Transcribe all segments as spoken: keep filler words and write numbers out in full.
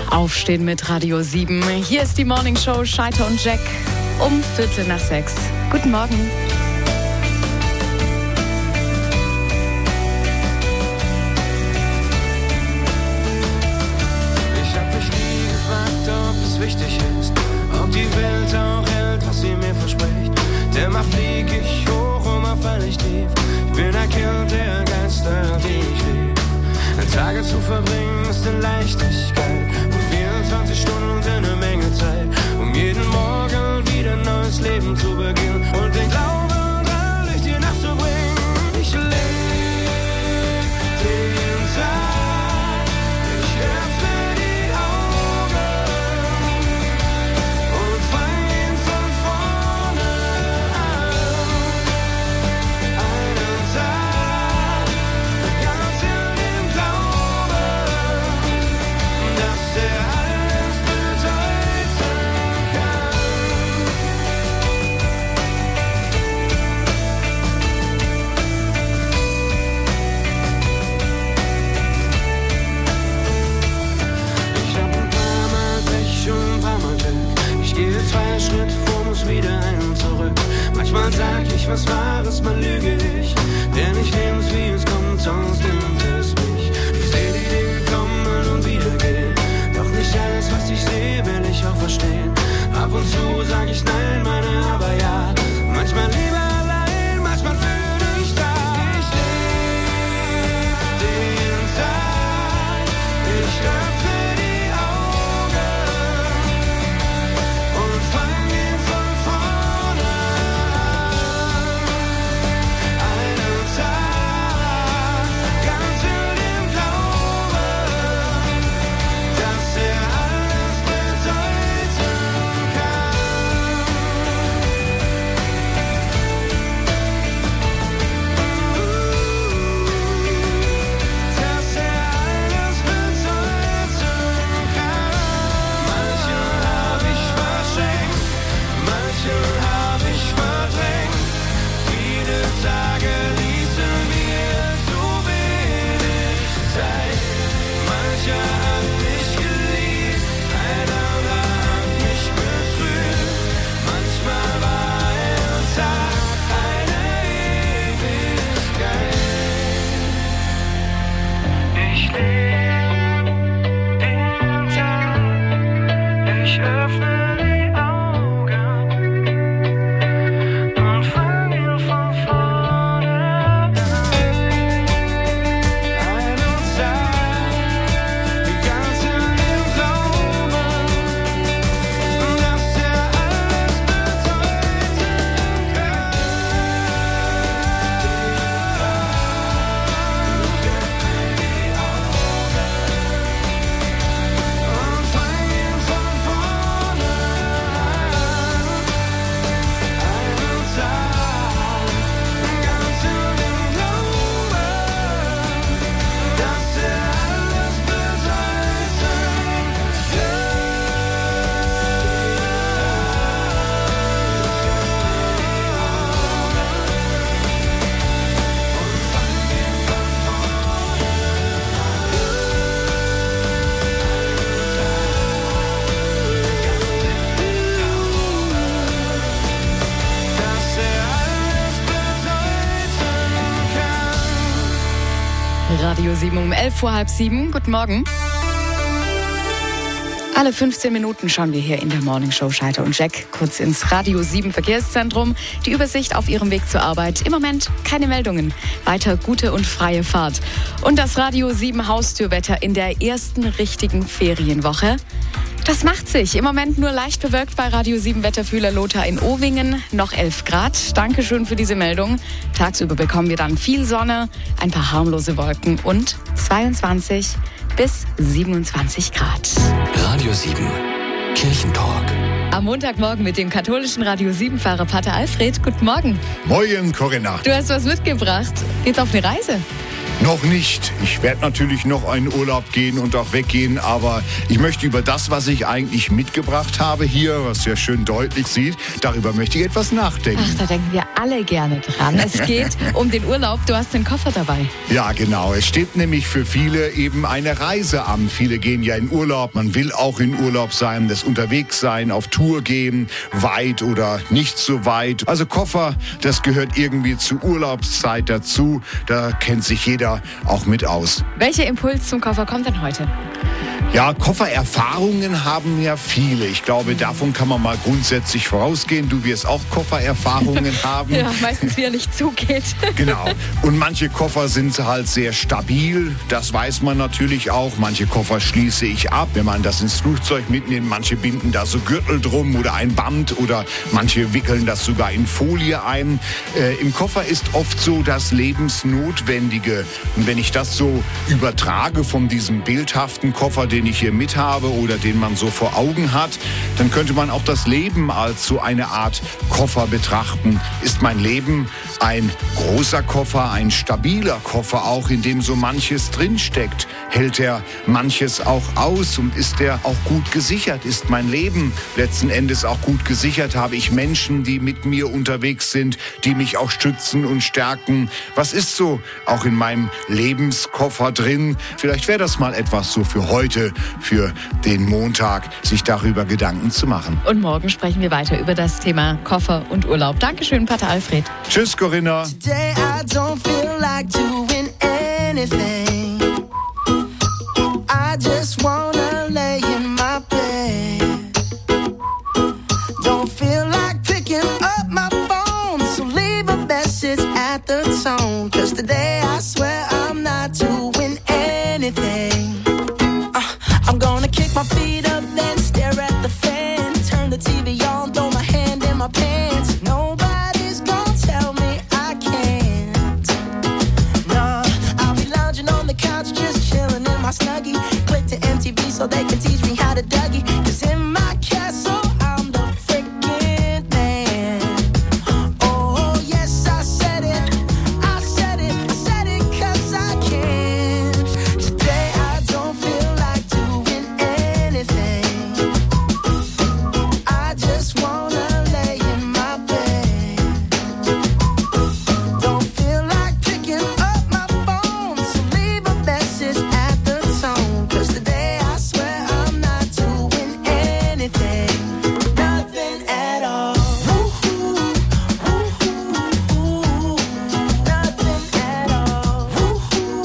Aufstehen mit Radio sieben. Hier ist die Morning Show Scheiter und Jack um Viertel nach sechs. Guten Morgen. Ich hab mich nie gefragt, ob es wichtig ist, ob die Welt auch hält, was sie mir verspricht. Denn mal flieg ich hoch und mal fall ich tief. Ich bin ein Kind der Geister, die ich lieb. Tage zu verbringen ist in Leichtigkeit und vierundzwanzig Stunden sind eine Menge Zeit, um jeden Morgen wieder ein neues Leben zu beginnen und den Glauben dran durch die Nacht zu bringen. Ich lebe den Tag, ich öffne die Augen und fang von vorne an. Einen Tag, ganz in dem Glauben, dass er alles bedeuten kann. Ich hab ein paar Mal Pech und ein paar Mal Glück. Ich gehe zwei Schritt vor, muss wieder einen zurück. Manchmal sag ich was Wahres, mal lüge ich. Denn ich nehm's wie es kommt, sonst nimmt es mich. Ich seh die Dinge kommen und wieder gehen. Doch nicht alles, was ich sehe, will ich auch verstehen. Ab und zu sag ich nein, meine aber ja. Manchmal lieber allein, manchmal für dich da. Ich lebe den Tag, ich öffne die Augen und fang ihn von vorne an. Einen Tag, ganz in dem Glauben, dass er alles bedeuten kann. Dass er alles bedeuten kann. Manchen hab ich verschenkt, manchen hab ich verdrängt. Viele Tage ließen mir zu wenig Zeit. Mancher hat mich geliebt, ein anderer hat mich betrübt. Manchmal war ein Tag eine Ewigkeit. Ich lebe den Tag, ich öffne die Augen und fang ihn von vorne an. Einen Tag, ganz in dem Glauben, dass er alles bedeuten kann. Und fang ihn von vorne an. Einen Tag, ganz in dem Glauben, dass er alles Radio sieben um elf Uhr, halb sieben. Guten Morgen. Alle fünfzehn Minuten schauen wir hier in der Morning Show Scheiter und Jack kurz ins Radio sieben Verkehrszentrum. Die Übersicht auf Ihrem Weg zur Arbeit. Im Moment keine Meldungen. Weiter gute und freie Fahrt. Und das Radio sieben Haustürwetter in der ersten richtigen Ferienwoche. Das macht sich. Im Moment nur leicht bewölkt bei Radio sieben Wetterfühler Lothar in Owingen. Noch elf Grad. Dankeschön für diese Meldung. Tagsüber bekommen wir dann viel Sonne, ein paar harmlose Wolken und zweiundzwanzig bis siebenundzwanzig Grad. Radio sieben, Kirchentalk. Am Montagmorgen mit dem katholischen Radio sieben-Fahrer Pater Alfred. Guten Morgen. Moin, Corinna. Du hast was mitgebracht. Geht's auf eine Reise? Noch nicht. Ich werde natürlich noch in Urlaub gehen und auch weggehen, aber ich möchte über das, was ich eigentlich mitgebracht habe hier, was sehr schön deutlich sieht, darüber möchte ich etwas nachdenken. Ach, da denken wir alle gerne dran. Es geht um den Urlaub. Du hast den Koffer dabei. Ja, genau. Es steht nämlich für viele eben eine Reise an. Viele gehen ja in Urlaub. Man will auch in Urlaub sein, das Unterwegssein, auf Tour gehen, weit oder nicht so weit. Also Koffer, das gehört irgendwie zur Urlaubszeit dazu. Da kennt sich jeder auch mit aus. Welcher Impuls zum Koffer kommt denn heute? Ja, Koffererfahrungen haben ja viele. Ich glaube, davon kann man mal grundsätzlich vorausgehen. Du wirst auch Koffererfahrungen haben. Ja, meistens wie er nicht zugeht. Genau. Und manche Koffer sind halt sehr stabil. Das weiß man natürlich auch. Manche Koffer schließe ich ab, wenn man das ins Flugzeug mitnimmt. Manche binden da so Gürtel drum oder ein Band oder manche wickeln das sogar in Folie ein. Äh, im Koffer ist oft so das Lebensnotwendige. Und wenn ich das so übertrage von diesem bildhaften Koffer, den ich hier mit habe oder den man so vor Augen hat, dann könnte man auch das Leben als so eine Art Koffer betrachten. Ist mein Leben ein großer Koffer, ein stabiler Koffer auch, in dem so manches drinsteckt? Hält er manches auch aus und ist er auch gut gesichert? Ist mein Leben letzten Endes auch gut gesichert? Habe ich Menschen, die mit mir unterwegs sind, die mich auch stützen und stärken? Was ist so auch in meinem Lebenskoffer drin? Vielleicht wäre das mal etwas so für heute, für den Montag, sich darüber Gedanken zu machen. Und morgen sprechen wir weiter über das Thema Koffer und Urlaub. Dankeschön, Pater Alfred. Tschüss, Corinna. Today I don't feel like doing anything. I just wanna lay in my bed. Don't feel like picking up my phone, so leave a message at the tone. Cause today I swear I'm not doing anything. uh, I'm gonna kick my feet up, then stare at the fan. Turn the T V on, throw my hand in my pants. Nobody's gonna tell me I can't. No, I'll be lounging on the couch, just chilling in my Snuggie. Click to M T V so they can teach me how to Dougie. Cause in my castle I'm the freaking man. Oh yes, I said it, I said it, I said it cause I can. Today I don't feel like doing anything. I just wanna lay in my bed. Don't feel like picking up my phone, so leave a message at the tone. Cause today I swear I'm not doing anything. Nothing at all. Woo-hoo, woo-hoo, nothing at all. Woo-hoo,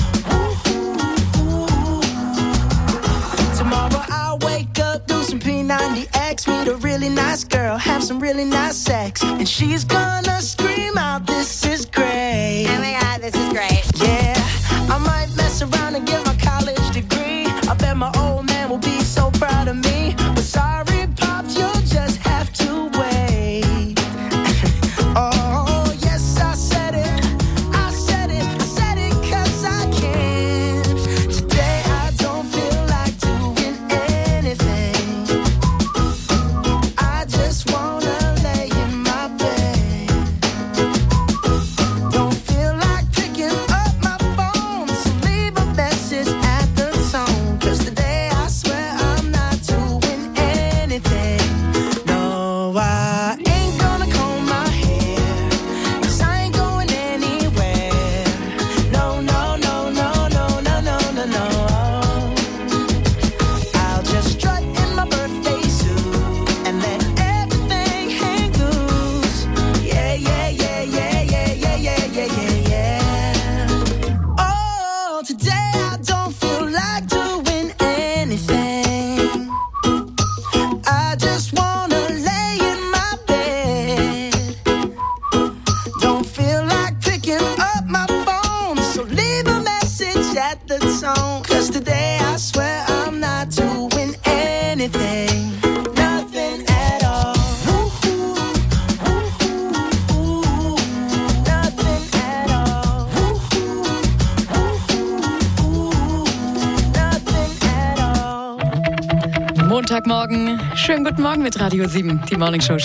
woo-hoo. Tomorrow I'll wake up, do some P ninety X, meet a really nice girl, have some really nice sex, and she's gonna scream out, "This is great." Oh my God, this is great. Yeah, I might mess around and get my college degree. I bet my old man will be so proud of me. But sorry, Pops, you'll just have to wait. Oh, yes, I said it. I said it. I said it cause I can. Today I don't feel like doing anything. I just wanna lay in my bed. Don't feel like picking up my phone, so leave a message at the tone. Cause today I swear I'm not doing anything. No, I ain't gonna comb my hair, cause I ain't going anywhere. No, no, no, no, no, no, no, no, no. I'll just strut in my birthday suit and let everything hang loose. Yeah, yeah, yeah, yeah, yeah, yeah, yeah, yeah, yeah, yeah. Oh, today I don't feel like doing anything. I just wanna lay in my bed. Don't feel like picking up my phone, so leave a message at the tone. Cause today I swear I'm not doing anything. Nothing at all. Woo-hoo, woo-hoo, nothing at all. Woo-hoo, woo-hoo, nothing at all. Montagmorgen. Schönen guten Morgen mit Radio sieben, die Morning Show.